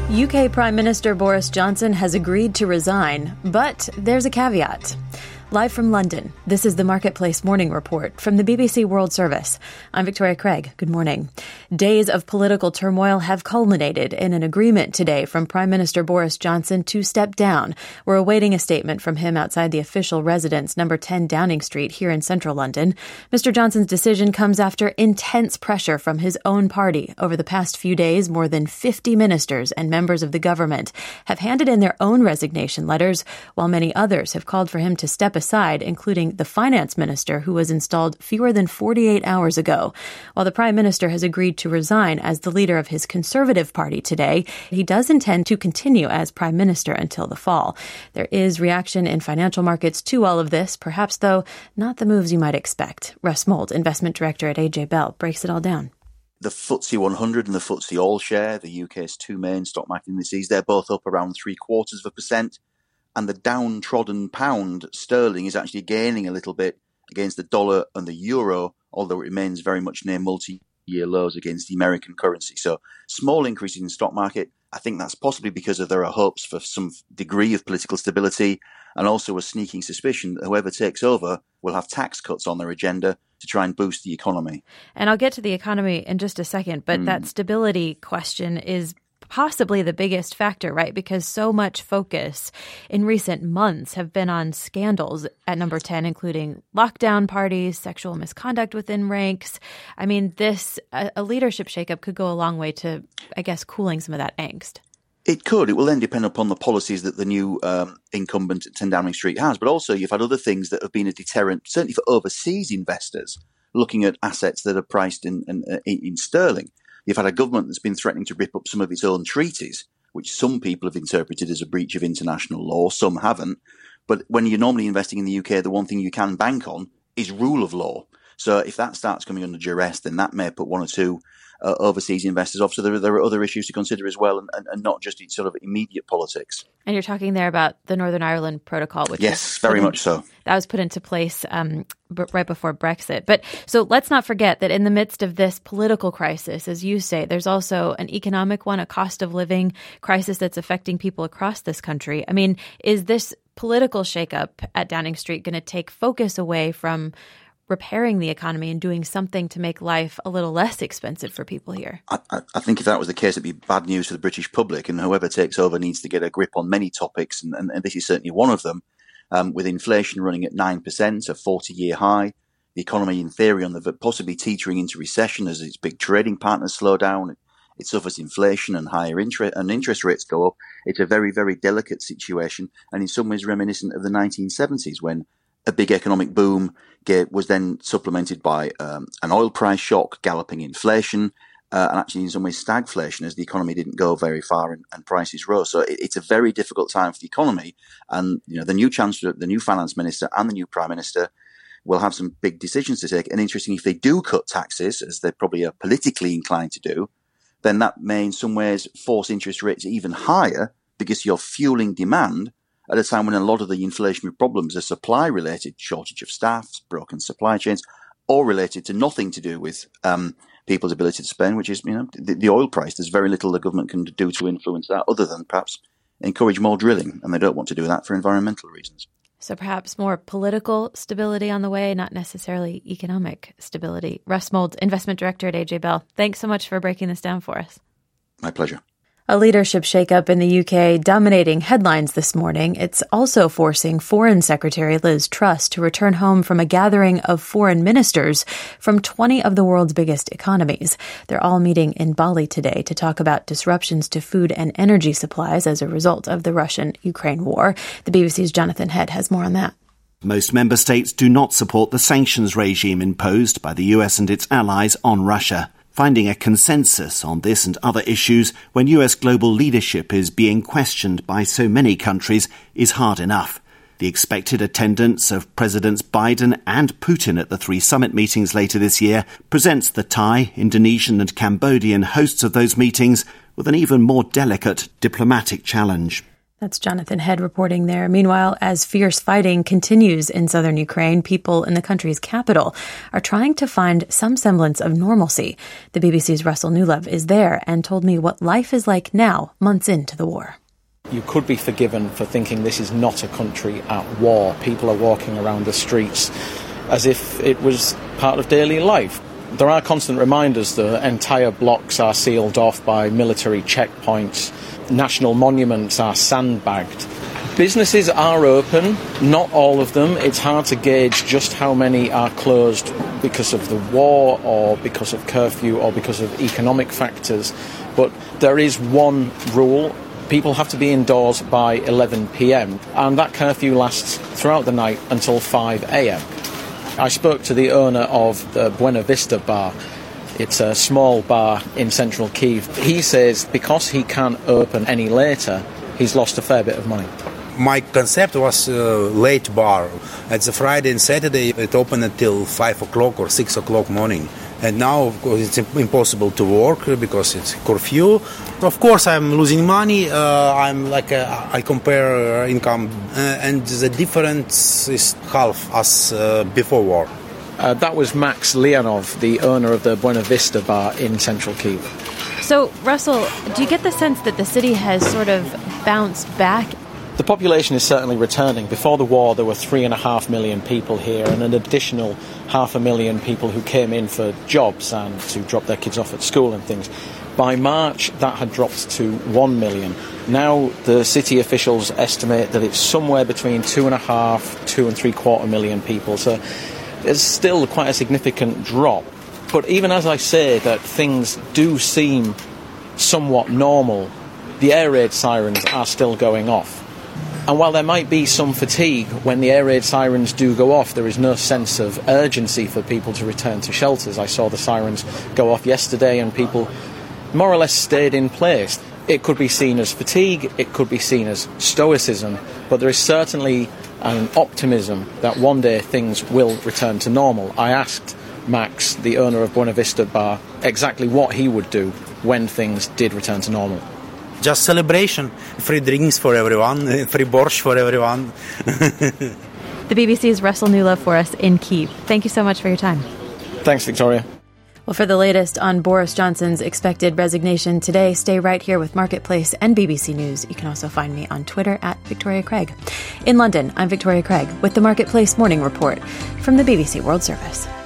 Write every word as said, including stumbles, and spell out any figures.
U K Prime Minister Boris Johnson has agreed to resign, but there's a caveat. Live from London, this is the Marketplace Morning Report from the B B C World Service. I'm Victoria Craig. Good morning. Days of political turmoil have culminated in an agreement today from Prime Minister Boris Johnson to step down. We're awaiting a statement from him outside the official residence, number ten Downing Street, here in central London. Mister Johnson's decision comes after intense pressure from his own party. Over the past few days, more than fifty ministers and members of the government have handed in their own resignation letters, while many others have called for him to step aside, including the finance minister, who was installed fewer than forty-eight hours ago. While the prime minister has agreed to resign as the leader of his Conservative Party today, he does intend to continue as prime minister until the fall. There is reaction in financial markets to all of this, perhaps, though, not the moves you might expect. Russ Mould, investment director at A J Bell, breaks it all down. The F T S E one hundred and the F T S E All Share, the U K's two main stock market indices, they're both up around three quarters of a percent. And the downtrodden pound sterling is actually gaining a little bit against the dollar and the euro, although it remains very much near multi-year lows against the American currency. So small increases in the stock market. I think that's possibly because of there are hopes for some degree of political stability, and also a sneaking suspicion that whoever takes over will have tax cuts on their agenda to try and boost the economy. And I'll get to the economy in just a second, but mm. that stability question is possibly the biggest factor, right? Because so much focus in recent months have been on scandals at number ten, including lockdown parties, sexual misconduct within ranks. I mean, this, a, a leadership shakeup could go a long way to, I guess, cooling some of that angst. It could. It will then depend upon the policies that the new um, incumbent at ten Downing Street has. But also you've had other things that have been a deterrent, certainly for overseas investors, looking at assets that are priced in, in, in sterling. You've had a government that's been threatening to rip up some of its own treaties, which some people have interpreted as a breach of international law, some haven't. But when you're normally investing in the U K, the one thing you can bank on is rule of law. So if that starts coming under duress, then that may put one or two uh, overseas investors off. So there, there are other issues to consider as well, and, and, and not just sort of immediate politics. And you're talking there about the Northern Ireland Protocol, which yes, very in, much so. That was put into place um, b- right before Brexit. But so let's not forget that in the midst of this political crisis, as you say, there's also an economic one, a cost of living crisis that's affecting people across this country. I mean, is this political shakeup at Downing Street going to take focus away from repairing the economy and doing something to make life a little less expensive for people here? I, I think if that was the case, it'd be bad news for the British public, and whoever takes over needs to get a grip on many topics, and, and, and this is certainly one of them. Um, with inflation running at nine percent, a forty-year high, the economy in theory on the possibly teetering into recession as its big trading partners slow down, it, it suffers inflation and higher interest and interest rates go up. It's a very, very delicate situation, and in some ways reminiscent of the nineteen seventies, when a big economic boom was then supplemented by um, an oil price shock, galloping inflation, uh, and actually in some ways stagflation as the economy didn't go very far and, and prices rose. So it, it's a very difficult time for the economy. And you know, the new chancellor, the new finance minister, and the new prime minister will have some big decisions to take. And interesting, if they do cut taxes, as they probably are politically inclined to do, then that may in some ways force interest rates even higher, because you're fueling demand at a time when a lot of the inflationary problems are supply-related, shortage of staff, broken supply chains, or related to nothing to do with um, people's ability to spend, which is, you know, the, the oil price. There's very little the government can do to influence that, other than perhaps encourage more drilling, and they don't want to do that for environmental reasons. So perhaps more political stability on the way, not necessarily economic stability. Russ Mould, investment director at A J Bell, thanks so much for breaking this down for us. My pleasure. A leadership shakeup in the U K dominating headlines this morning. It's also forcing Foreign Secretary Liz Truss to return home from a gathering of foreign ministers from twenty of the world's biggest economies. They're all meeting in Bali today to talk about disruptions to food and energy supplies as a result of the Russian-Ukraine war. The B B C's Jonathan Head has more on that. Most member states do not support the sanctions regime imposed by the U S and its allies on Russia. Finding a consensus on this and other issues when U S global leadership is being questioned by so many countries is hard enough. The expected attendance of Presidents Biden and Putin at the three summit meetings later this year presents the Thai, Indonesian and Cambodian hosts of those meetings with an even more delicate diplomatic challenge. That's Jonathan Head reporting there. Meanwhile, as fierce fighting continues in southern Ukraine, people in the country's capital are trying to find some semblance of normalcy. The B B C's Russell Newlove is there and told me what life is like now, months into the war. You could be forgiven for thinking this is not a country at war. People are walking around the streets as if it was part of daily life. There are constant reminders that entire blocks are sealed off by military checkpoints. National monuments are sandbagged. Businesses are open, not all of them. It's hard to gauge just how many are closed because of the war or because of curfew or because of economic factors. But there is one rule. People have to be indoors by eleven p.m. and that curfew lasts throughout the night until five a.m. I spoke to the owner of the Buena Vista bar. It's a small bar in central Kyiv. He says because he can't open any later, he's lost a fair bit of money. My concept was uh, late bar. It's a Friday and Saturday. It opened until five o'clock or six o'clock morning. And now, of course, it's impossible to work because it's curfew. Of course, I'm losing money. Uh, I'm like a, I compare income, uh, and the difference is half as uh, before war. Uh, that was Max Leonov, the owner of the Buena Vista bar in central Kyiv. So, Russell, do you get the sense that the city has sort of bounced back? The population is certainly returning. Before the war, there were three and a half million people here and an additional half a million people who came in for jobs and to drop their kids off at school and things. By March, that had dropped to one million. Now the city officials estimate that it's somewhere between two and a half, two and three quarter million people. So there's still quite a significant drop. But even as I say that things do seem somewhat normal, the air raid sirens are still going off. And while there might be some fatigue when the air raid sirens do go off, there is no sense of urgency for people to return to shelters. I saw the sirens go off yesterday and people more or less stayed in place. It could be seen as fatigue, it could be seen as stoicism, but there is certainly an optimism that one day things will return to normal. I asked Max, the owner of Buena Vista Bar, exactly what he would do when things did return to normal. Just celebration, free drinks for everyone, free borscht for everyone. The B B C's Russell Newlove for us in Kyiv. Thank you so much for your time. Thanks, Victoria. Well, for the latest on Boris Johnson's expected resignation today, stay right here with Marketplace and B B C News. You can also find me on Twitter at Victoria Craig. In London, I'm Victoria Craig with the Marketplace Morning Report from the B B C World Service.